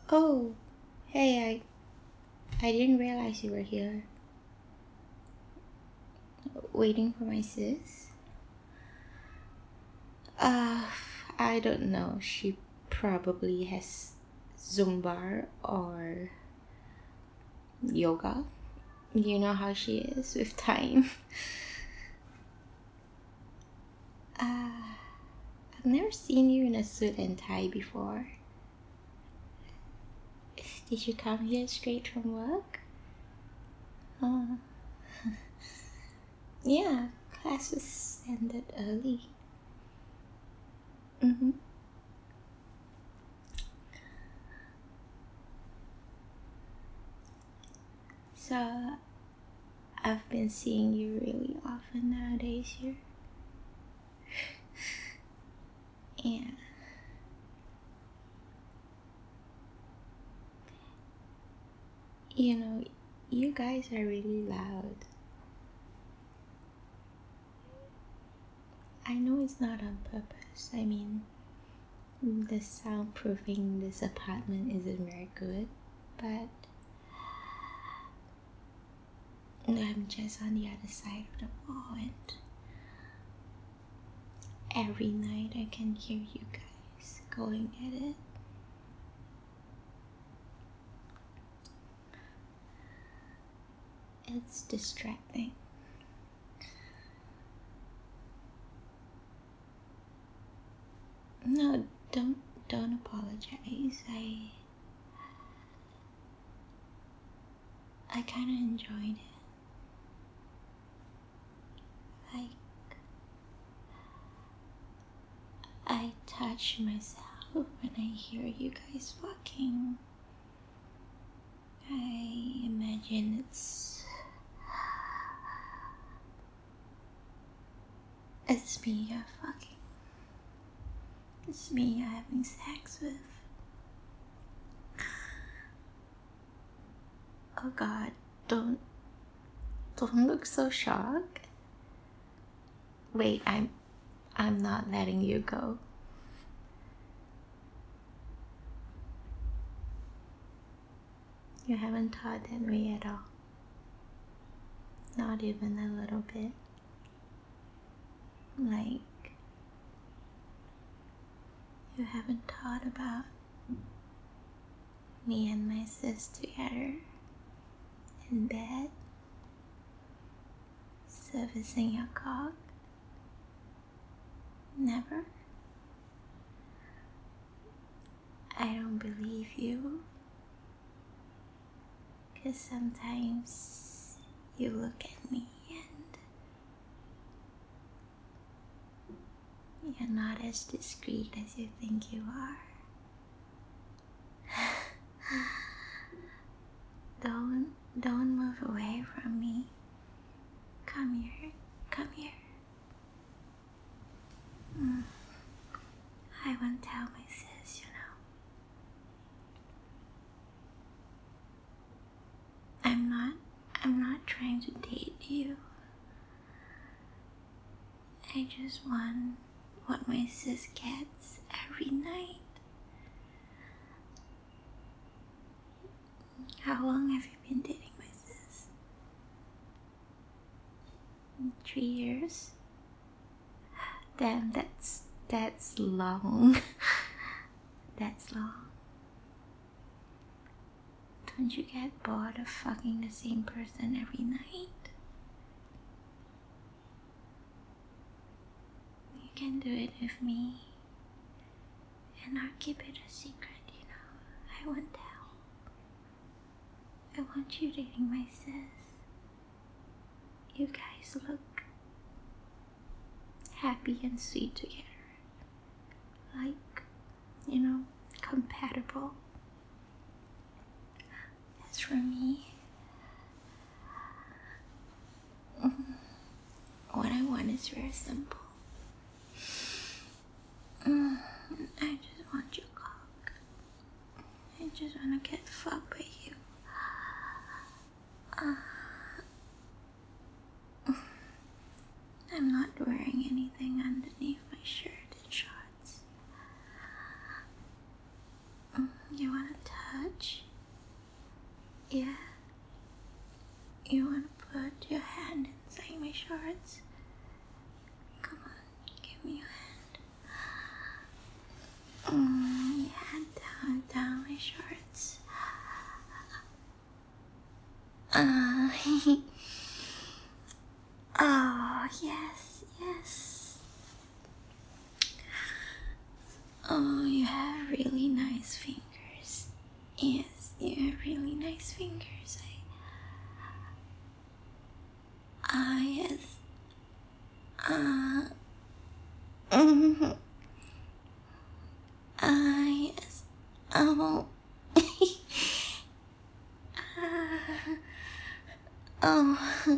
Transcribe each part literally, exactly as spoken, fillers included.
Oh, hey, I I didn't realize you were here. Waiting for my sis? Uh, I don't know. She probably has Zumba or yoga. You know how she is with time. uh, I've never seen you in a suit and tie before. Did you come here straight from work? Uh, yeah, classes ended early. Mm-hmm. So, I've been seeing you really often nowadays here. Yeah. You know, you guys are really loud. I know it's not on purpose. I mean, the soundproofing this apartment isn't very good, but I'm just on the other side of the wall, and every night I can hear you guys going at it. It's distracting. No, don't don't apologize. I I kind of enjoyed it. Like, I touch myself when I hear you guys walking. I imagine it's it's me you're fucking. It's me you're having sex with. Oh God, don't don't look so shocked. Wait, I'm I'm not letting you go. You haven't thought that way at all. Not even a little bit. Like, you haven't thought about me and my sis together in bed, servicing your cock? Never? I don't believe you. Cause sometimes you look at me and you're not as discreet as you think you are. Don't, don't move away from me. Come here, come here. Mm. I won't tell my sis, you know. I'm not, I'm not trying to date you. I just want what my sis gets every night. How long have you been dating my sis? Three years? Damn, that's that's long. That's long. Don't you get bored of fucking the same person every night? You can do it with me. And I'll keep it a secret, you know. I won't tell. I want you dating my sis. You guys look happy and sweet together. Like, you know, compatible. As for me, what I want is very simple. Mm, I just want your cock. I just want to get fucked by you. Uh, I'm not wearing anything underneath my shirt and shorts. Mm, you want to Yeah. You wanna put your hand inside my shorts? Come on, give me your hand. Mm, yeah, down, down my shorts. Uh, oh, yes, yes. Oh, you have really nice fingers. Yes, you have really nice fingers. I, ah, yes. Ah, uh, mm-hmm. Ah, yes. Oh. uh, oh.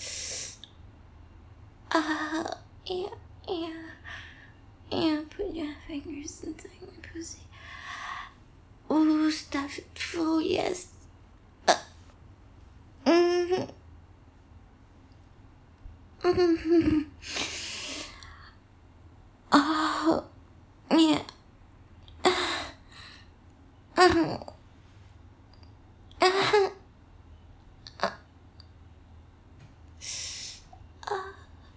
Ah, uh, yeah, yeah. Yeah, put your fingers inside my pussy. Ooh, stuff it full, yes. Uh, mm-hmm. Mm-hmm. Oh, yeah. Uh, uh, uh,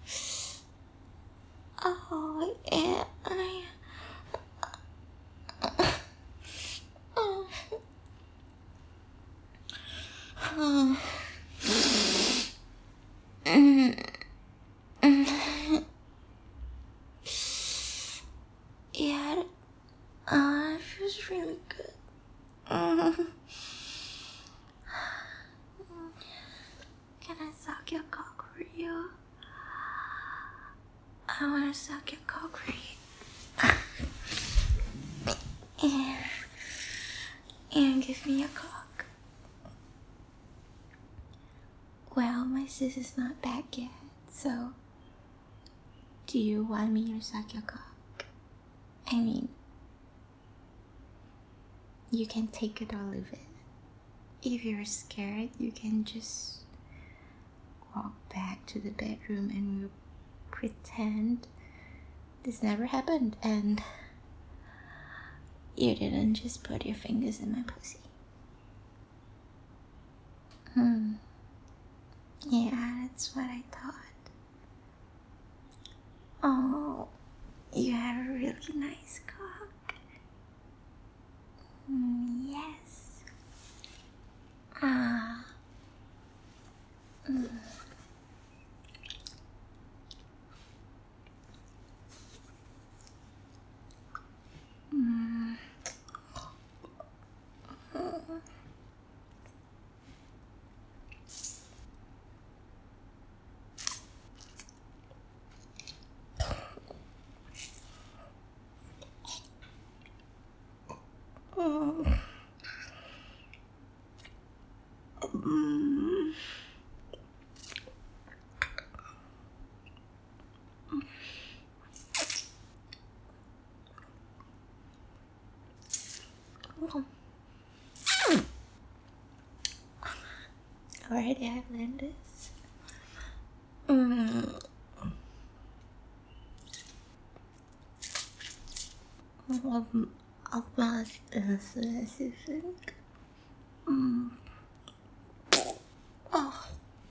oh, yeah. I, uh, uh, mm, mm. Yeah, uh, it feels really good. Mm. Can I suck your cock for you? I wanna suck your cock for you. And, and give me a cock. Well, my sis is not back yet, so do you want me to suck your cock? I mean, you can take it or leave it. If you're scared, you can just walk back to the bedroom and we'll pretend this never happened and you didn't just put your fingers in my pussy. Hmm. Yeah, that's what I thought. Oh, you have a really nice cock. Mm, yes. Ah. Mm. Mm. Mm. Mm. Mm. Alrighty, Islanders. Mm. Um, Abbas specific. Mm. Oh.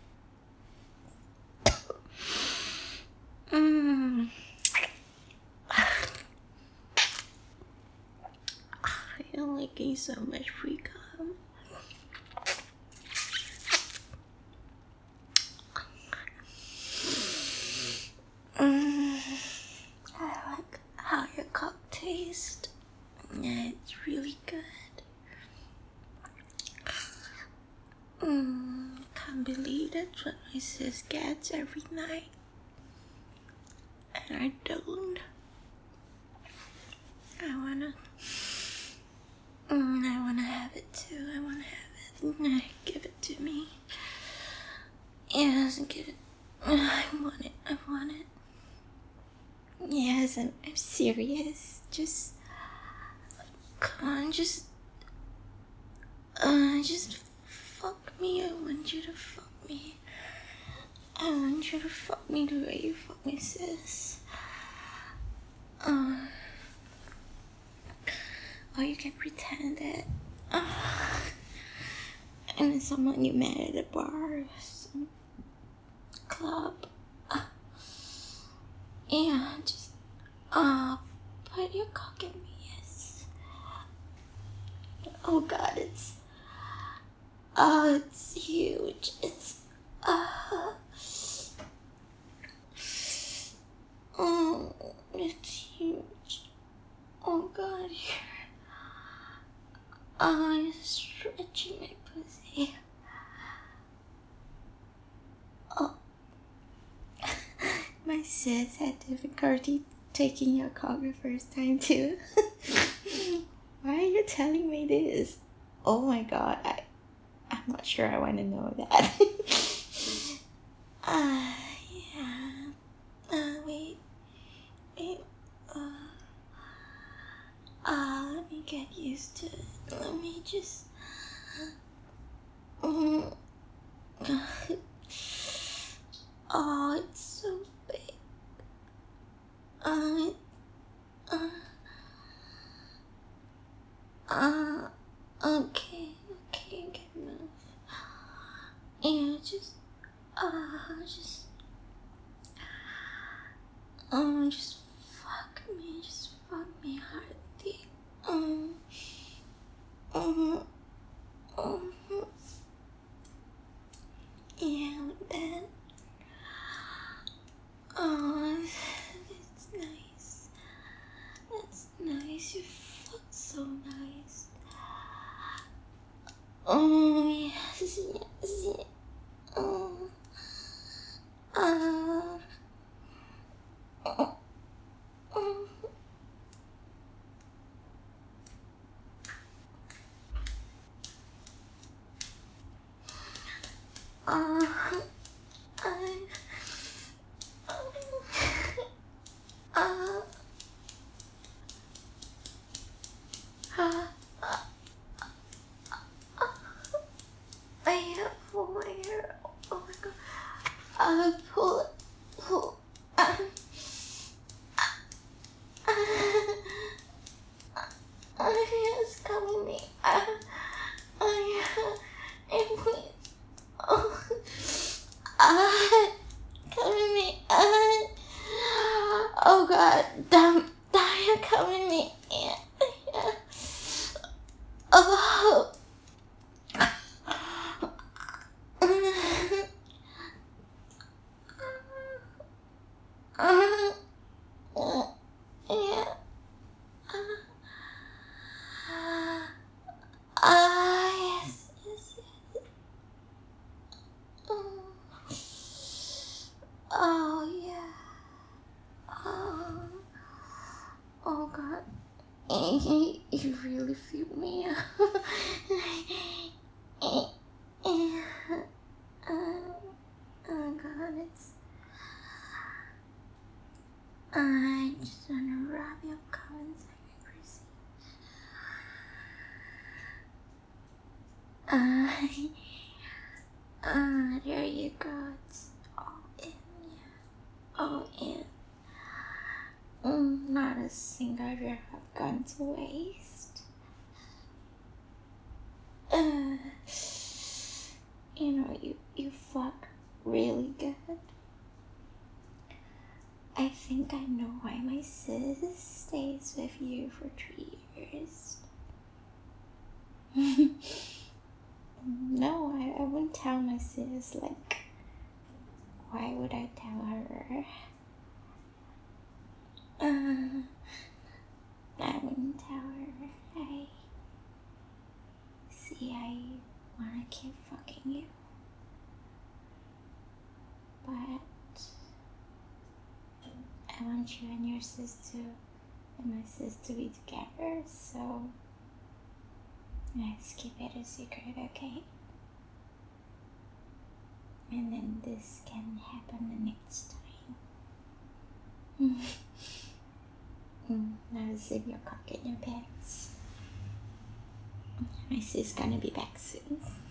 Mm. I'm making so much free cum. Mm. I like how your cock tastes. Yeah, it's really good. Mm, can't believe that's what my sis gets every night. And I don't. I wanna. Mm, I wanna have it too. I wanna have it. Mm, give it to me. Yes, give it. I want it. I want it. Yes, I'm, I'm serious. Just. Come on, just. Uh, just fuck me. I want you to fuck me. I want you to fuck me the way you fuck me, sis. Uh, or you can pretend that. Uh, and someone you met at a bar or some club. Uh, yeah, just uh, put your cock in me, yes. Oh God, it's oh, it's huge. It's uh, oh, it's huge. Oh God, you're oh, you're stretching my pussy. Oh, my sis had difficulty taking your call the first time too. Why are you telling me this? Oh my God, I, I'm not sure I want to know that. uh, yeah. Uh, wait, wait. Uh, uh, let me get used to it. Let me just. Mm. Oh, it's so big. Uh, uh, uh, okay, okay, good enough. Yeah, just, uh, just, um, just fuck me, just fuck me hard, deep. Um, um, um, yeah, like that. Oh, that's nice. That's nice. You fuck so nice. Oh, yes, yes, yes. Oh, uh, oh, oh. Uh, I, uh, uh, I have pull my hair. Oh my God. Uh, pull it, pull. Uh, uh, uh, it's coming me. Uh, uh, and please. Oh, uh, coming me. Uh, oh God, damn, damn, coming me. Yeah, yeah. Oh. Uh, uh, yeah. Ah, yes, yes, yes. Oh, oh yeah. Oh, oh God. You, you really feel me. Oh, oh God, it's. I just wanna rub your comments like crazy. Uh, uh, there you go. It's all in, yeah. All in. Mm, not a single drop have gone to waste. Uh, you know, you, you fuck really good. I think I know why my sis stays with you for three years. No, I, I wouldn't tell my sis. Like, why would I tell her? Uh, I wouldn't tell her. I see, I wanna keep fucking you, but I want you and your sis to, and my sis to be together, so let's keep it a secret, okay? And then this can happen the next time. mm, now zip your cock in your pants. My sis gonna be back soon.